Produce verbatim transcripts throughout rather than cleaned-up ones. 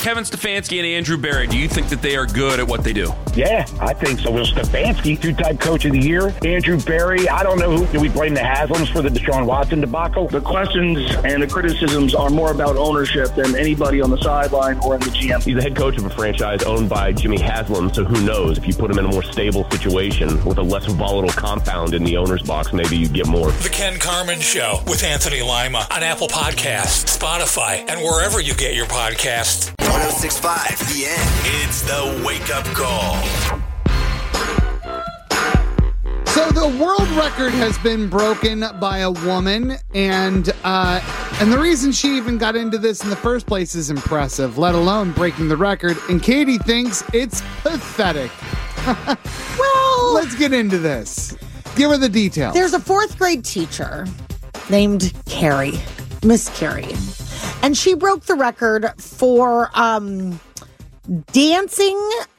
Kevin Stefanski and Andrew Berry, do you think that they are good at what they do? Yeah, I think so. Will Stefanski, two-time coach of the year. Andrew Berry, I don't know who. Do we blame the Haslams for the Deshaun Watson debacle? The questions and the criticisms are more about ownership than anybody on the sideline or in the G M. He's the head coach of a franchise owned by Jimmy Haslam, so who knows? If you put him in a more stable situation with a less volatile compound in the owner's box, maybe you get more. The Ken Carman Show with Anthony Lima on Apple Podcasts, Spotify, and wherever you get your podcasts. one oh six point five The End. It's the wake-up call. So the world record has been broken by a woman, and uh, and the reason she even got into this in the first place is impressive, let alone breaking the record. And Katie thinks it's pathetic. Well, let's get into this. Give her the details. There's a fourth grade teacher named Carrie, Miss Carrie, and she broke the record for um, dancing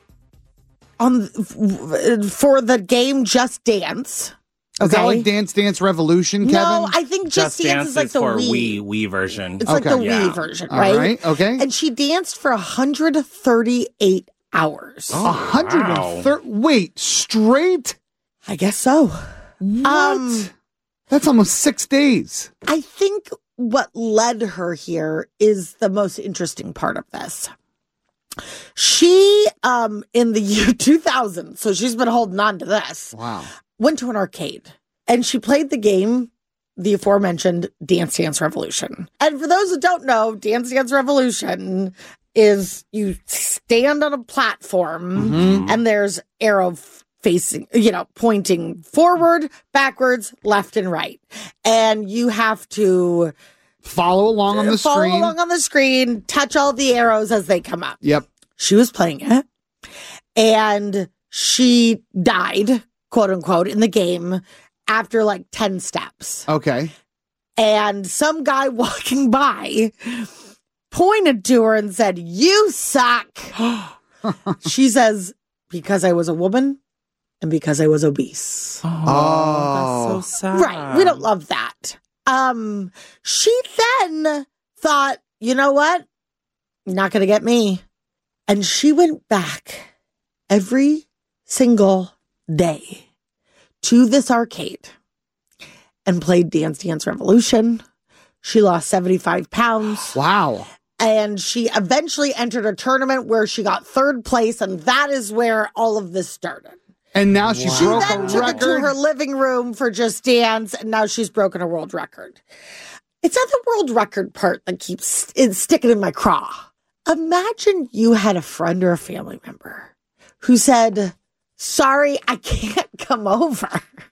on for the game Just Dance. Okay. Is that like Dance Dance Revolution, Kevin? No, I think Just, Just Dance, Dance is like is the for Wii. Wii, Wii version. It's Okay. like the Yeah. Wii version, All right? right, okay. And she danced for one hundred thirty-eight hours. one hundred thirty Wait, straight? I guess so. What? Um, That's almost six days. I think what led her here is the most interesting part of this. She, um, in the year two thousand, so she's been holding on to this. Wow. Went to an arcade and she played the game, the aforementioned Dance Dance Revolution. And for those who don't know, Dance Dance Revolution is you stand on a platform Mm-hmm. and there's arrow facing, you know, pointing forward, backwards, left, and right. And you have to Follow along on the follow screen. along on the screen, touch all the arrows as they come up. Yep. She was playing it and she died, quote unquote, in the game after like ten steps. Okay. And some guy walking by pointed to her and said, "You suck." She says, "Because I was a woman and because I was obese." Oh. That's so sad. Right. We don't love that. Um, she then thought, you know what? You're not going to get me. And she went back every single day to this arcade and played Dance Dance Revolution. She lost seventy-five pounds. Wow. And she eventually entered a tournament where she got third place. And that is where all of this started. And now she She broke then a took it to record. her living room for Just Dance, and now she's broken a world record. It's not the world record part that keeps it's sticking in my craw. Imagine you had a friend or a family member who said, "Sorry, I can't come over.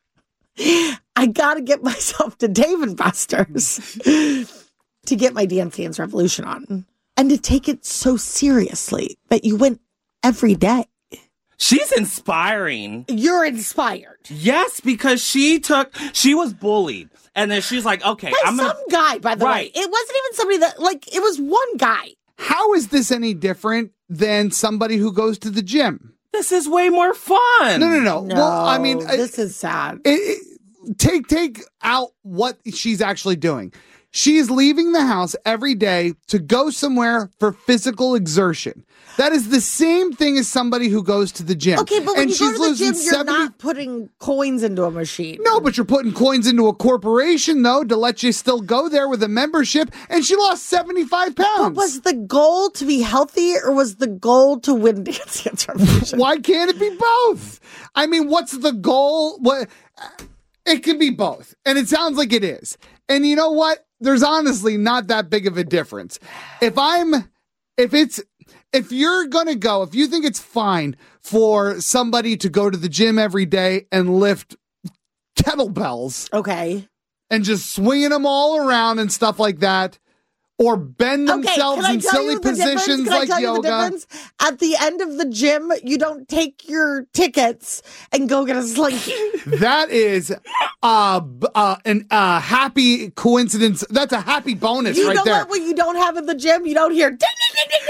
I got to get myself to Dave and Buster's to get my Dance Dance Revolution on." And to take it so seriously that you went every day. She's inspiring. You're inspired. Yes, because she took, she was bullied. And then she's like, okay, By I'm going some guy, by the Right. way. It wasn't even somebody that, like, it was one guy. How is this any different than somebody who goes to the gym? this is way more fun. No, no, no. No, well, I mean, this is sad. It, it, take take out what she's actually doing. She's leaving the house every day to go somewhere for physical exertion. That is the same thing as somebody who goes to the gym. Okay, but when and you go to the losing gym, you're seventy not putting coins into a machine. No, but you're putting coins into a corporation, though, to let you still go there with a membership, and she lost seventy-five pounds. But was the goal to be healthy, or was the goal to win Dance Dance Revolution? Why can't it be both? I mean, what's the goal? What? It can be both, and it sounds like it is. And you know what? There's honestly not that big of a difference. If I'm, if it's, if you're going to go, if you think it's fine for somebody to go to the gym every day and lift kettlebells, Okay. and just swinging them all around and stuff like that, or bend Okay, themselves can I in tell silly you the difference? positions Can I like tell you the yoga. difference? At the end of the gym, you don't take your tickets and go get a slinky. That is uh, b- uh, an uh, happy coincidence. That's a happy bonus You right know there. what? When you don't have in the gym, you don't hear ding, ding, ding, ding, ding, ding,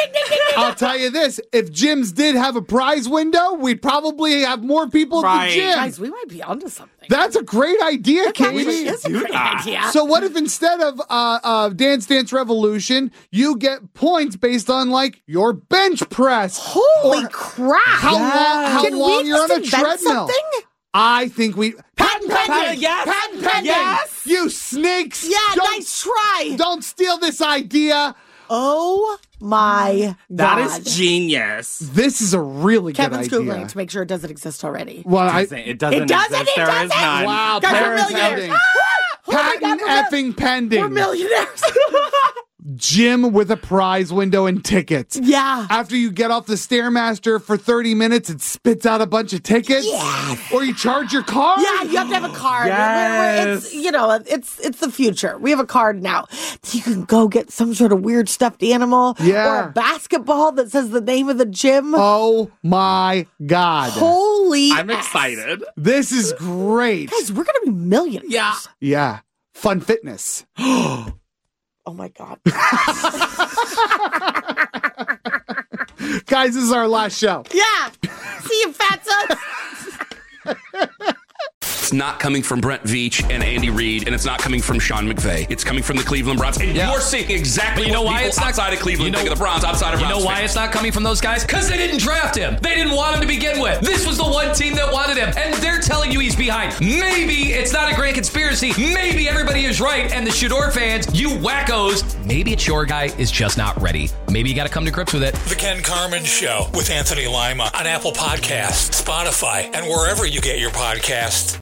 I'll tell you this. If gyms did have a prize window, we'd probably have more people Right. at the gym. Guys, we might be onto something. That's a great idea, That Katie. actually is a great idea. So what if instead of uh, uh, Dance Dance Revolution, you get points based on like your bench press? Holy or crap. How long, how Can long we you're on just a invent treadmill? something? I think we patent pending. Patent- yes. Patent pending. Yes. You snakes. Yeah, don't, nice try. Don't steal this idea. Oh my That God. is genius. This is a really Kevin's good idea. Googling to make sure it doesn't exist already. Well, I, It doesn't It doesn't, exist. it There is doesn't. none. wow, Guys, we're patent millionaires. pending. Ah! Oh my Patent God, we're mil- effing pending. We're millionaires. Gym with a prize window and tickets. Yeah. After you get off the Stairmaster for thirty minutes, it spits out a bunch of tickets. Yes. Or you charge your car. Yeah, you have to have a card. We're- we're- It's, Yes. you know, it's it's the future. We have a card now. You can go get some sort of weird stuffed animal Yeah. or a basketball that says the name of the gym. Oh my God. Holy I'm ass. excited. This is great. Guys, we're going to be millionaires. Yeah. Yeah. Fun fitness. Oh my God. Guys, this is our last show. Yeah. See you, fatsos. It's not coming from Brent Veach and Andy Reid, and it's not coming from Sean McVay. It's coming from the Cleveland Browns. And Yeah. you're seeing exactly But you know what why people it's not- outside of Cleveland you know- think of the Browns, outside of You Browns know why fans. it's not coming from those guys? Because they didn't draft him. They didn't want him to begin with. This was the one team that wanted him, and they're telling you he's behind. Maybe it's not a grand conspiracy. Maybe everybody is right, and the Shador fans, you wackos, maybe it's your guy is just not ready. Maybe you got to come to grips with it. The Ken Carmen Show with Anthony Lima on Apple Podcasts, Spotify, and wherever you get your podcasts.